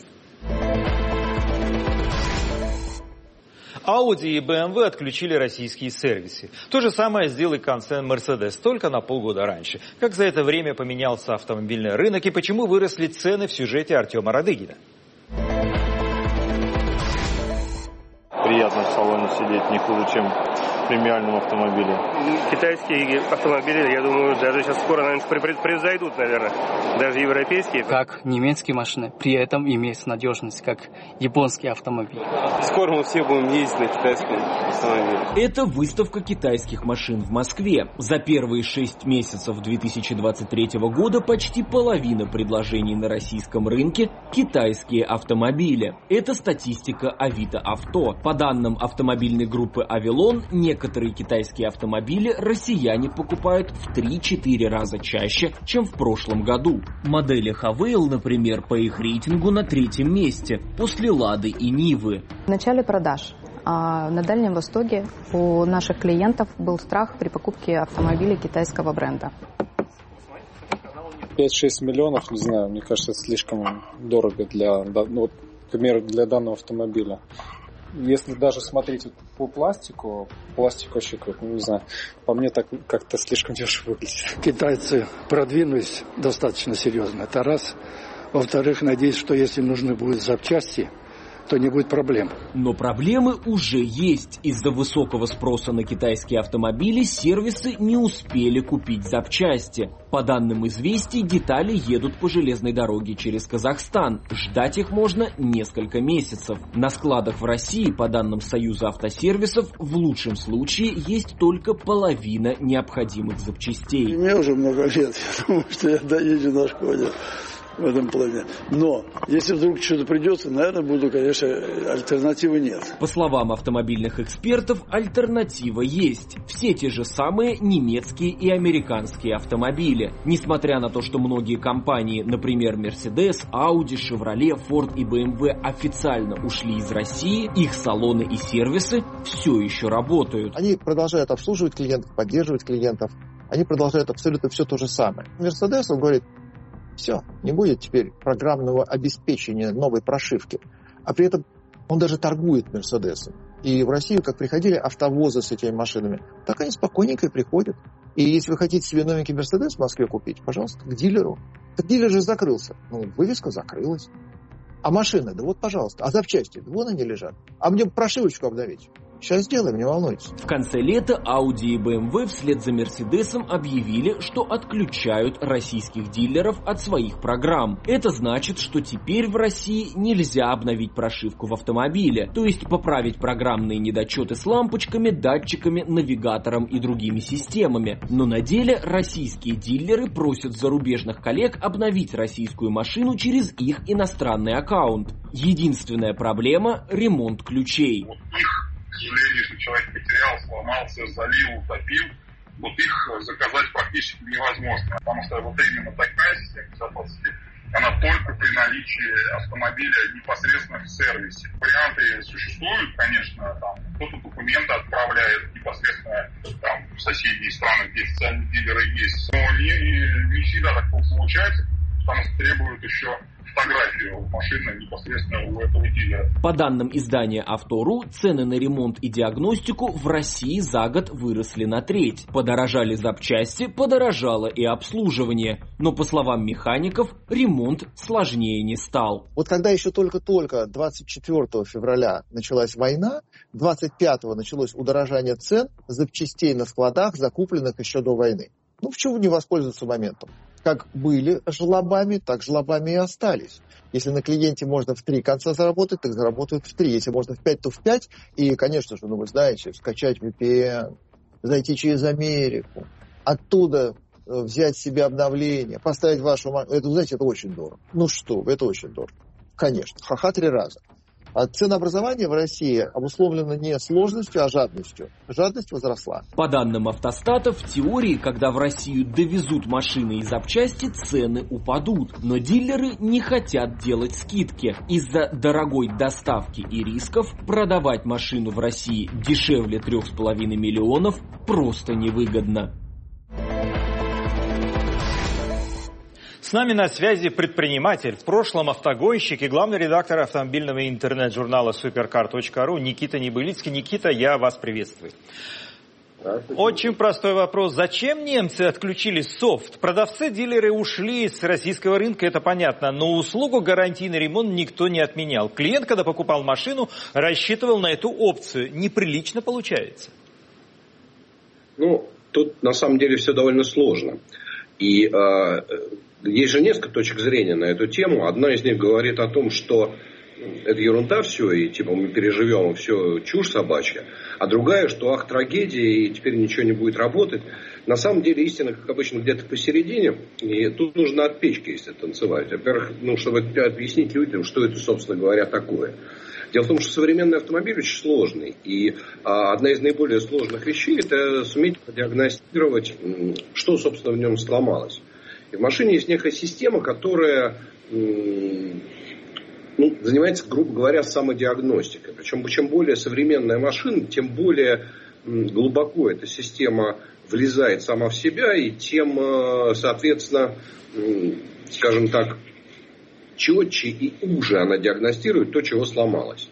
Audi и BMW отключили российские сервисы. То же самое сделал и концерн Mercedes, только на полгода раньше. Как за это время поменялся автомобильный рынок и почему выросли цены в сюжете Артема Радыгина.
Приятно в салоне сидеть, не хуже, чем премиальном автомобиле.
Китайские автомобили, я думаю, даже сейчас скоро, наверное, превзойдут, наверное, даже европейские.
Как немецкие машины, при этом имеют надежность, как японские автомобили.
Скоро мы все будем ездить на китайском автомобиле.
Это выставка китайских машин в Москве. За первые 6 месяцев 2023 года почти половина предложений на российском рынке – китайские автомобили. Это статистика Авито Авто. По данным автомобильной группы «Авилон», некоторые китайские автомобили россияне покупают в 3-4 раза чаще, чем в прошлом году. Модели Хавейл, например, по их рейтингу на 3-м месте, после Лады и Нивы.
В начале продаж на Дальнем Востоке у наших клиентов был страх при покупке автомобилей китайского бренда.
5-6 миллионов, не знаю, мне кажется, слишком дорого например, для данного автомобиля. Если даже смотреть по пластику вообще, не знаю, по мне так как-то слишком дешево выглядит.
Китайцы продвинулись достаточно серьезно, это раз. Во-вторых, надеюсь, что если нужны будут запчасти, то не будет проблем.
Но проблемы уже есть. Из-за высокого спроса на китайские автомобили сервисы не успели купить запчасти. По данным «Известий», детали едут по железной дороге через Казахстан. Ждать их можно несколько месяцев. На складах в России, по данным Союза автосервисов, в лучшем случае есть только половина необходимых запчастей.
Мне уже много лет, я думаю, что я доезжу на Шкоде. В этом плане. Но если вдруг что-то придется, наверное, конечно, альтернативы нет.
По словам автомобильных экспертов, альтернатива есть. Все те же самые немецкие и американские автомобили. Несмотря на то, что многие компании, например, Mercedes, Audi, Chevrolet, Ford и BMW официально ушли из России, их салоны и сервисы все еще работают.
Они продолжают обслуживать клиентов, поддерживать клиентов. Они продолжают абсолютно все то же самое. Mercedes, он говорит, все, не будет теперь программного обеспечения новой прошивки. А при этом он даже торгует Мерседесом. И в Россию, как приходили автовозы с этими машинами, так они спокойненько и приходят. И если вы хотите себе новенький Мерседес в Москве купить, пожалуйста, к дилеру. Так дилер же закрылся. Вывеска закрылась. А машины, да вот, пожалуйста. А запчасти, да вон они лежат. А мне прошивочку обновить. Сейчас сделаем, не волнуйтесь.
В конце лета Audi и BMW вслед за Мерседесом объявили, что отключают российских дилеров от своих программ. Это значит, что теперь в России нельзя обновить прошивку в автомобиле, то есть поправить программные недочеты с лампочками, датчиками, навигатором и другими системами. Но на деле российские дилеры просят зарубежных коллег обновить российскую машину через их иностранный аккаунт. Единственная проблема – ремонт ключей.
К сожалению, если человек потерял, сломался, залил, утопил, вот их заказать практически невозможно. Потому что вот именно такая система безопасности, она только при наличии автомобиля непосредственно в сервисе. Варианты существуют, конечно, там кто-то документы отправляет непосредственно там, в соседние страны, где официальные дилеры есть. Но не всегда так получается, потому что требуют еще фотографию машины непосредственно у этого дилера.
По данным издания «Авто.ру», цены на ремонт и диагностику в России за год выросли на треть. Подорожали запчасти, подорожало и обслуживание. Но, по словам механиков, ремонт сложнее не стал.
Вот когда еще только-только 24 февраля началась война, 25-го началось удорожание цен запчастей на складах, закупленных еще до войны. Почему не воспользоваться моментом? Как были жлобами, так жлобами и остались. Если на клиенте можно в 3 конца заработать, так заработают в 3. Если можно в 5, то в 5. И, конечно же, вы знаете, скачать VPN, зайти через Америку, оттуда взять себе обновление, поставить вашу машину. Это, знаете, это очень дорого. Это очень дорого. Конечно, ха-ха 3 раза. А ценообразование в России обусловлено не сложностью, а жадностью. Жадность возросла.
По данным Автостата, в теории, когда в Россию довезут машины и запчасти, цены упадут. Но дилеры не хотят делать скидки. Из-за дорогой доставки и рисков продавать машину в России дешевле 3,5 миллионов просто невыгодно.
С нами на связи предприниматель, в прошлом автогонщик и главный редактор автомобильного интернет-журнала Supercar.ru Никита Небылицкий. Никита, я вас приветствую. Очень простой вопрос. Зачем немцы отключили софт? Продавцы-дилеры ушли с российского рынка, это понятно, но услугу гарантийный ремонт никто не отменял. Клиент, когда покупал машину, рассчитывал на эту опцию. Неприлично получается.
Ну, тут на самом деле все довольно сложно. И есть же несколько точек зрения на эту тему. Одна из них говорит о том, что это ерунда все, и типа мы переживем, и все чушь собачья. А другая, что ах, трагедия, и теперь ничего не будет работать. На самом деле истина, как обычно, где-то посередине. И тут нужно от печки, если танцевать. Во-первых, чтобы объяснить людям, что это, собственно говоря, такое. Дело в том, что современный автомобиль очень сложный. И одна из наиболее сложных вещей – это суметь диагностировать, что, собственно, в нем сломалось. И в машине есть некая система, которая занимается, грубо говоря, самодиагностикой. Причем, чем более современная машина, тем более глубоко эта система влезает сама в себя, и тем, соответственно, скажем так, четче и уже она диагностирует то, чего сломалось.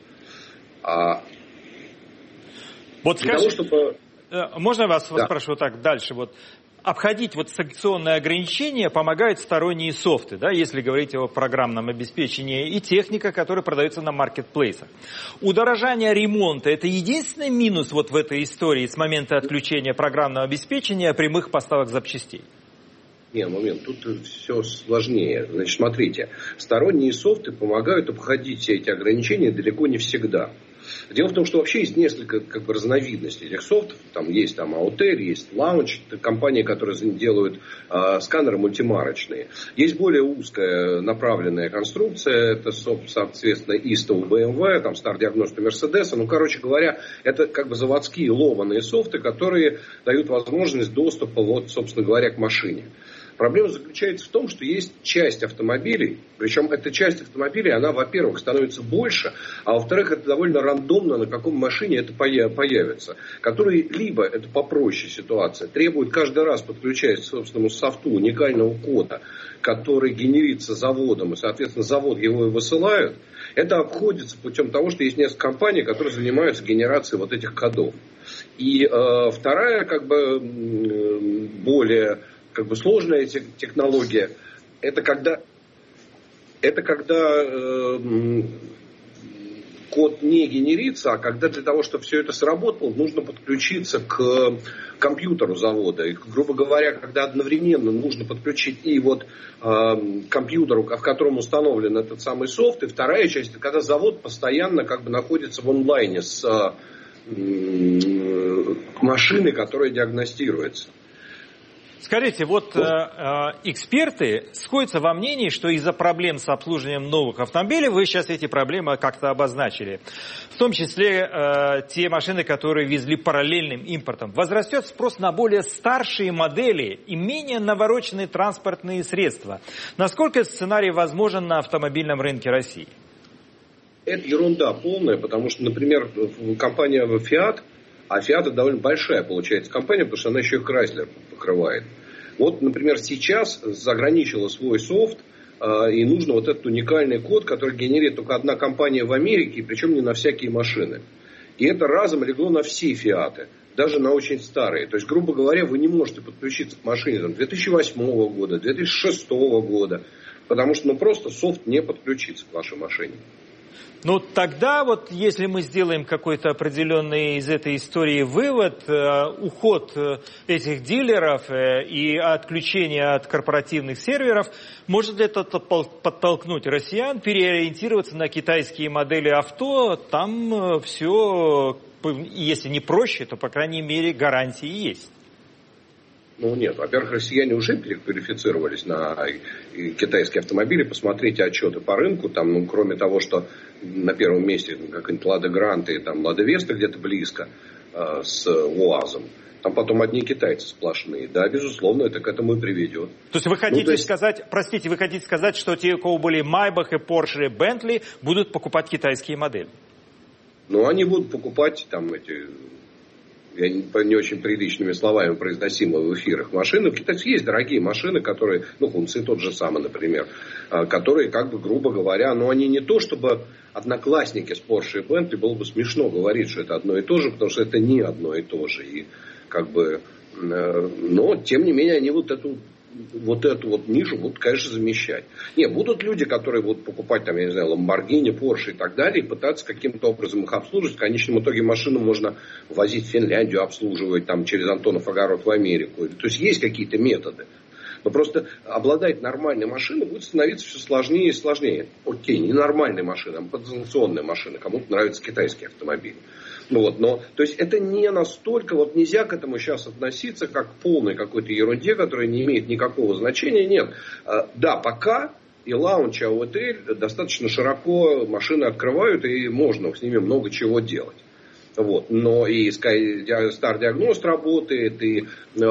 Вот скажите, можно я вас спрошу так дальше? Вот обходить санкционные ограничения помогают сторонние софты, да, если говорить о программном обеспечении, и техника, которая продается на маркетплейсах. Удорожание ремонта – это единственный минус в этой истории с момента отключения программного обеспечения прямых поставок запчастей?
Нет, момент, тут все сложнее. Значит, смотрите, сторонние софты помогают обходить все эти ограничения далеко не всегда. Дело в том, что вообще есть несколько разновидностей этих софтов. Там есть Аутерь, есть Launch, это компании, которые делают сканеры мультимарочные. Есть более узкая направленная конструкция, это, соответственно, ISTA у BMW, там Star Diagnostic у Mercedes. Ну, короче говоря, это заводские лованные софты, которые дают возможность доступа, собственно говоря, к машине. Проблема заключается в том, что есть часть автомобилей, причем эта часть автомобилей, она, во-первых, становится больше, а во-вторых, это довольно рандомно, на каком машине это появится, которые либо, это попроще ситуация, требуют каждый раз подключать к собственному софту уникального кода, который генерится заводом, и, соответственно, завод его и высылают. Это обходится путем того, что есть несколько компаний, которые занимаются генерацией этих кодов. И вторая, более сложная технология, это когда код не генерится, а когда для того, чтобы все это сработало, нужно подключиться к компьютеру завода. И, грубо говоря, когда одновременно нужно подключить и компьютеру, в котором установлен этот самый софт, и вторая часть, это когда завод постоянно находится в онлайне с машиной, которая диагностируется.
Скажите, эксперты сходятся во мнении, что из-за проблем с обслуживанием новых автомобилей, вы сейчас эти проблемы как-то обозначили, в том числе те машины, которые везли параллельным импортом, возрастет спрос на более старшие модели и менее навороченные транспортные средства. Насколько этот сценарий возможен на автомобильном рынке России?
Это ерунда полная, потому что, например, компания Fiat, а Fiat это довольно большая, получается, компания, потому что она еще и Chrysler покрывает. Например, сейчас заграничила свой софт, и нужно этот уникальный код, который генерирует только одна компания в Америке, причем не на всякие машины. И это разом легло на все Fiat, даже на очень старые. То есть, грубо говоря, вы не можете подключиться к машине 2008 года, 2006 года, потому что просто софт не подключится к вашей машине.
Тогда если мы сделаем какой-то определенный из этой истории вывод, уход этих дилеров и отключение от корпоративных серверов, может ли это подтолкнуть россиян переориентироваться на китайские модели авто? Там все, если не проще, то, по крайней мере, гарантии есть.
Нет. Во-первых, россияне уже переквалифицировались на китайские автомобили. Посмотрите отчеты по рынку. Там, кроме того, что на первом месте какая-нибудь Лада Гранта и Лада Веста где-то близко с УАЗом. Там потом одни китайцы сплошные. Да, безусловно, это к этому и приведет.
То есть вы хотите сказать, что те, у кого были Майбах и Порше и Бентли, будут покупать китайские модели?
Они будут покупать я не очень приличными словами произносимые в эфирах машины. В Китае есть дорогие машины, которые, Хунци тот же самый, например, которые, грубо говоря, они не то, чтобы одноклассники с Porsche и Bentley, было бы смешно говорить, что это одно и то же, потому что это не одно и то же. И но, тем не менее, они эту вот эту вот нишу будут, конечно, замещать. Не, будут люди, которые будут покупать, там, я не знаю, Lamborghini, Porsche и так далее, и пытаться каким-то образом их обслуживать. В конечном итоге машину можно возить в Финляндию, обслуживать там через Антонов огород в Америку. То есть есть какие-то методы. Но просто обладать нормальной машиной будет становиться все сложнее и сложнее. Окей, не нормальная машина, а потенционная машина. Кому-то нравятся китайские автомобили. Вот, но, то есть это не настолько, вот нельзя к этому сейчас относиться как к полной какой-то ерунде, которая не имеет никакого значения. Нет. Да, пока и лаунч, и отель достаточно широко машины открывают, и можно с ними много чего делать. Вот. Но и Star Diagnost работает, и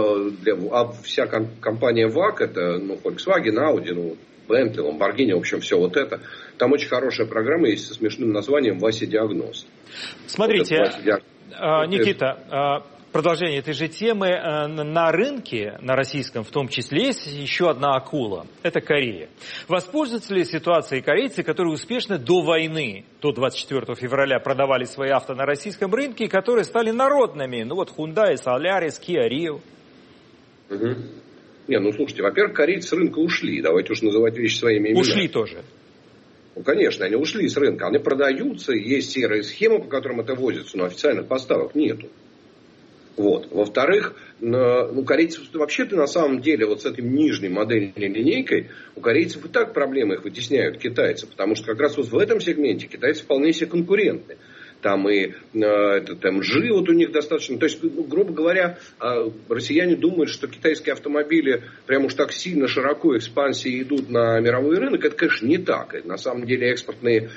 вся компания VAC, это Volkswagen, Audi, Bentley, Lamborghini, в общем, все вот это. Там очень хорошая программа есть со смешным названием Вася Диагност.
Смотрите, вот Никита, продолжение этой же темы. На рынке, на российском в том числе, есть еще одна акула. Это Корея. Воспользуются ли ситуацией корейцы, которые успешно до войны, до 24 февраля, продавали свои авто на российском рынке, и которые стали народными? Ну вот Hyundai, Solaris, Kia Rio.
Угу. Не, слушайте, во-первых, корейцы с рынка ушли. Давайте уж называть вещи своими именами.
Ушли тоже.
Конечно, они ушли с рынка. Они продаются, есть серые схемы, по которым это возится, но официальных поставок нету. Вот. Во-вторых, у корейцев вообще-то на самом деле вот с этой нижней модельной линейкой у корейцев и так проблемы их вытесняют китайцы. Потому что как раз вот в этом сегменте китайцы вполне себе конкурентны. Там и этот MG вот у них достаточно. То есть, грубо говоря, россияне думают, что китайские автомобили прям уж так сильно широко экспансии идут на мировой рынок. Это, конечно, не так. На самом деле экспортные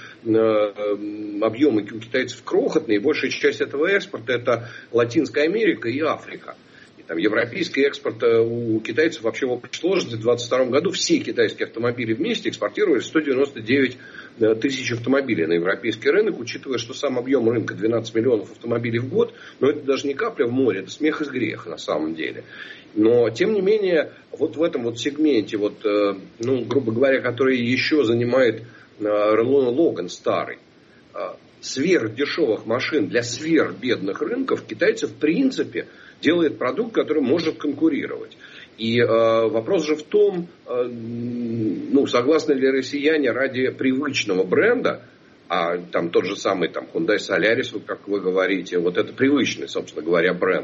объемы у китайцев крохотные. И большая часть этого экспорта это Латинская Америка и Африка. И там европейский экспорт у китайцев вообще в общей сложности в 2022 году все китайские автомобили вместе экспортировали 199 тысяч автомобилей на европейский рынок, учитывая, что сам объем рынка 12 миллионов автомобилей в год, но это даже не капля в море, это смех и грех на самом деле. Но, тем не менее, вот в этом вот сегменте, вот, грубо говоря, который еще занимает Renault Logan старый, сверхдешевых машин для сверхбедных рынков, китайцы в принципе делают продукт, который может конкурировать. И вопрос же в том, согласны ли россияне ради привычного бренда, а там тот же самый там, Hyundai Solaris, как вы говорите, вот это привычный, собственно говоря, бренд,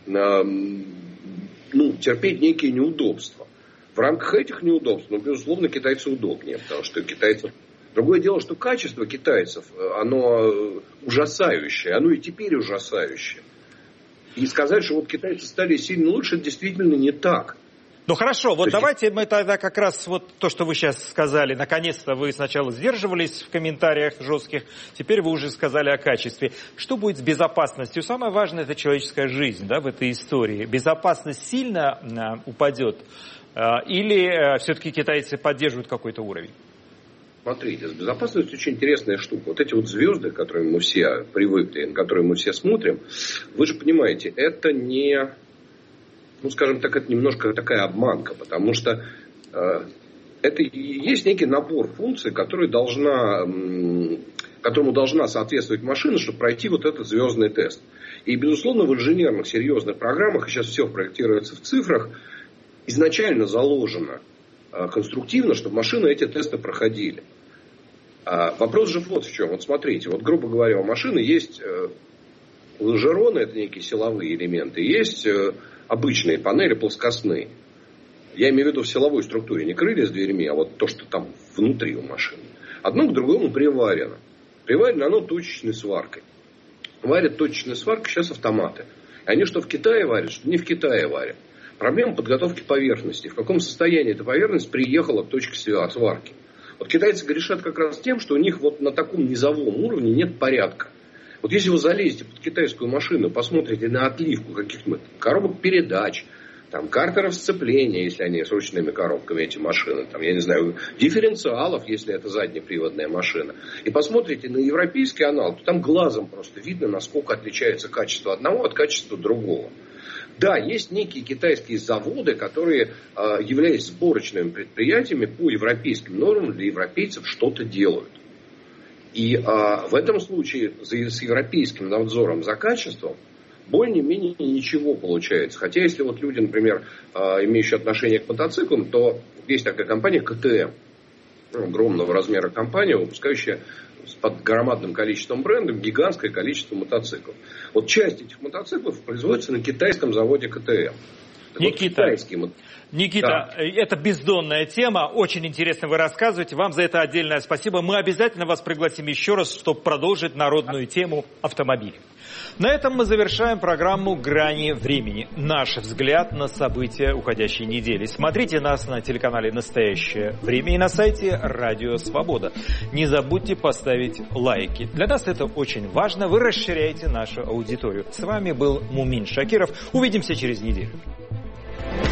терпеть некие неудобства. В рамках этих неудобств, безусловно, китайцы удобнее, потому что китайцев... Другое дело, что качество китайцев, оно ужасающее, оно и теперь ужасающее. И сказать, что вот китайцы стали сильно лучше, это действительно не так.
Ну хорошо, вот давайте мы тогда как раз вот то, что вы сейчас сказали, наконец-то вы сначала сдерживались в комментариях жестких, теперь вы уже сказали о качестве. Что будет с безопасностью? Самое важное — это человеческая жизнь, да, в этой истории. Безопасность сильно упадет или все-таки китайцы поддерживают какой-то уровень?
Смотрите, с безопасностью очень интересная штука. Вот эти вот звезды, к которым мы все привыкли, на которые мы все смотрим, вы же понимаете, это не... скажем так, это немножко такая обманка, потому что это есть некий набор функций, которому должна соответствовать машина, чтобы пройти вот этот звездный тест. И, безусловно, в инженерных серьезных программах, и сейчас все проектируется в цифрах, изначально заложено конструктивно, чтобы машины эти тесты проходили. Вопрос же вот в чем. Вот смотрите, вот грубо говоря, у машины есть лонжероны, это некие силовые элементы, есть обычные панели плоскостные. Я имею в виду в силовой структуре. Не крылья с дверьми, а вот то, что там внутри у машины. Одно к другому приварено. Приварено оно точечной сваркой. Варят точечной сваркой сейчас автоматы. Они что в Китае варят, что не в Китае варят. Проблема подготовки поверхности. В каком состоянии эта поверхность приехала к точке сварки. Вот китайцы грешат как раз тем, что у них вот на таком низовом уровне нет порядка. Вот если вы залезете под китайскую машину, посмотрите на отливку каких-то коробок передач, там, картеров сцепления, если они с ручными коробками, эти машины, там, я не знаю, дифференциалов, если это заднеприводная машина, и посмотрите на европейский аналог, то там глазом просто видно, насколько отличается качество одного от качества другого. Да, есть некие китайские заводы, которые, являясь сборочными предприятиями по европейским нормам, для европейцев что-то делают. И в этом случае с европейским надзором за качеством более-менее ничего получается. Хотя если вот люди, например, имеющие отношение к мотоциклам, то есть такая компания КТМ, огромного размера компания, выпускающая под громадным количеством брендов гигантское количество мотоциклов. Вот часть этих мотоциклов производится на китайском заводе КТМ.
Никита, да. Это бездонная тема, очень интересно вы рассказываете, вам за это отдельное спасибо. Мы обязательно вас пригласим еще раз, чтобы продолжить народную тему автомобилей. На этом мы завершаем программу «Грани времени». Наш взгляд на события уходящей недели. Смотрите нас на телеканале «Настоящее время» и на сайте «Радио Свобода». Не забудьте поставить лайки. Для нас это очень важно. Вы расширяете нашу аудиторию. С вами был Мумин Шакиров. Увидимся через неделю.